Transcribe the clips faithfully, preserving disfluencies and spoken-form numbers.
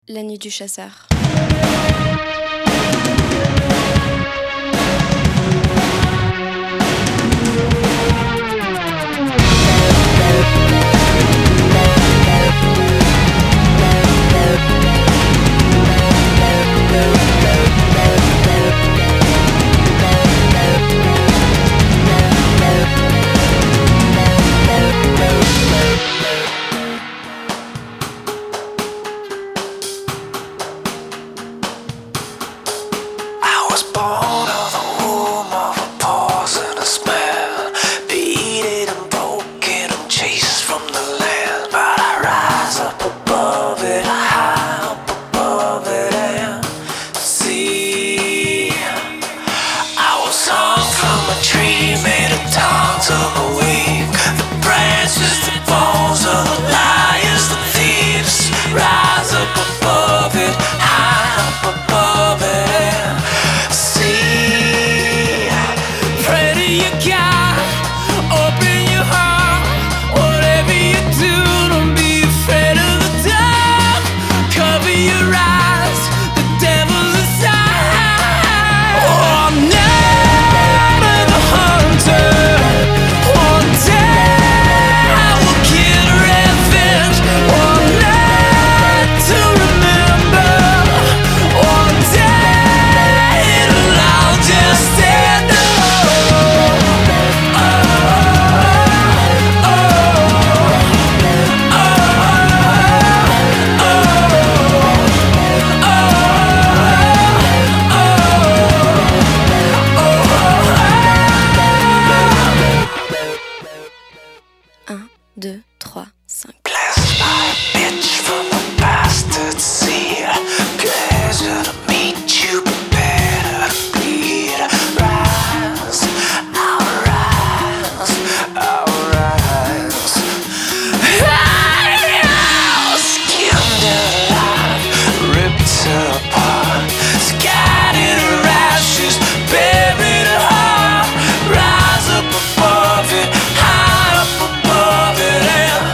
La nuit du chasseur. un, deux, trois, cinq. Bless my bitch from the bastard seed. Pleasure to meet you, prepare to bleed. Rise, I'll rise, I'll rise. Skinned alive, ripped apart, scattered her ashes, buried her heart. Rise up above it, high up above it, and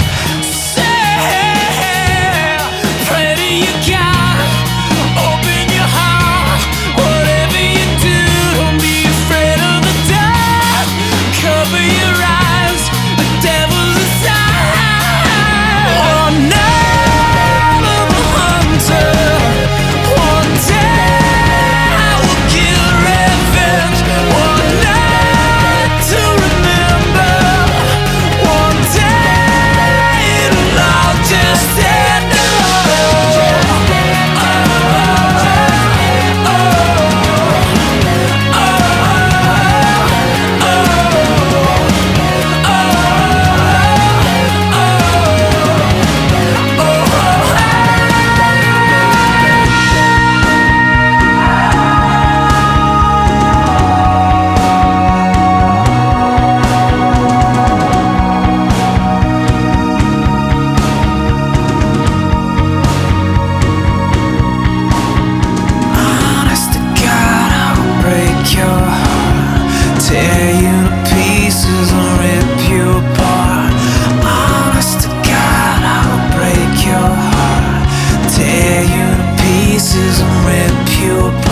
say, pray to your God, open your heart. Whatever you do, don't be afraid of the dark. Cover your eyes, the devil's inside. Oh, night of a hunter, one day I will get revenge. One night to remember, one day it'll all just end. Honest to God, I will break your heart, tear you to pieces and rip you apart. Honest to God, I will break your heart, tear you to pieces and rip you apart.